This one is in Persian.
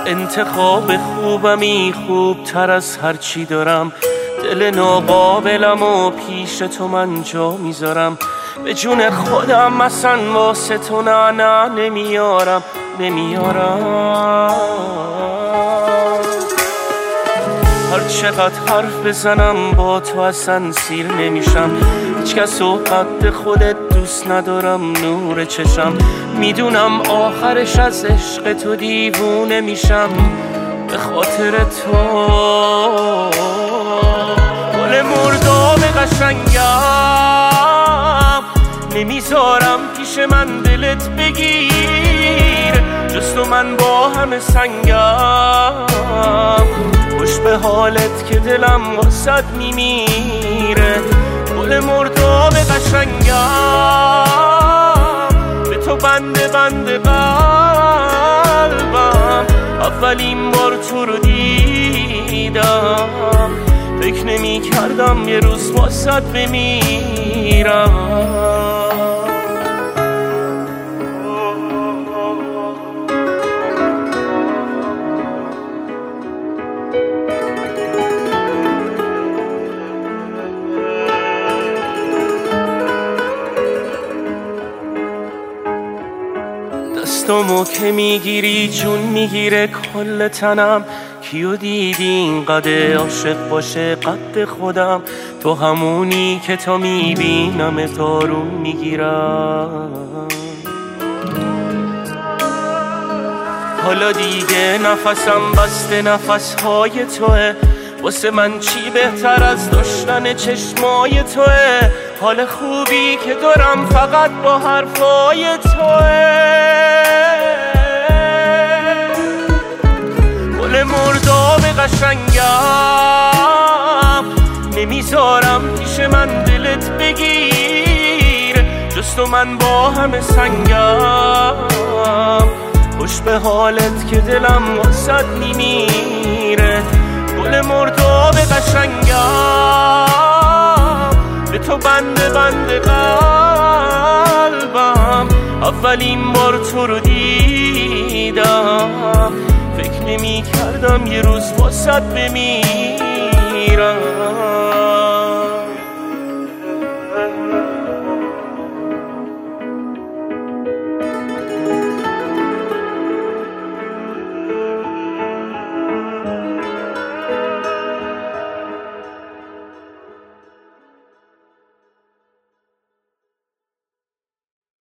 انتخاب خوبمی خوبتر از هر چی دارم، دل ناقابلم و پیش تو من جا میذارم. به جون خودم اصلا واسه تو نه نمیارم. هر چقدر حرف بزنم با تو اصلا سیر نمیشم. هیچ کس و قد خودت دوست ندارم نور چشم. میدونم آخرش از عشق تو دیوونه میشم. به خاطر تو گل مرداب قشنگم نمیذارم پیش من دلت بگیر. جز تو من با همه سنگم. خوش به حالت که دلم واسد میمیره. گل مرداب قشنگم به تو بنده قلبم. اولین بار تو رو دیدم فکر نمی کردم یه روز واسد بمیرم. دستامو که میگیری جون میگیره کل تنم. کیو دیدی اینقدر عاشق باشه قد خودم؟ تو همونی که تا میبینم تارون میگیرم. حالا دیگه نفسم بسته نفسهای توه. واسه من چی بهتر از داشتن چشمای توه. حال خوبی که دارم فقط با حرفای توه. گل مرداب قشنگم نمیذارم پیش من دلت بگیر. جز تو من با همه سنگم. خوش به حالت که دلم واسد میمیره. گل مرداب قشنگم به تو بنده قلبم. اولین بار تو رو دیدم فکر نمی کردم یه روز واسد بمیرم.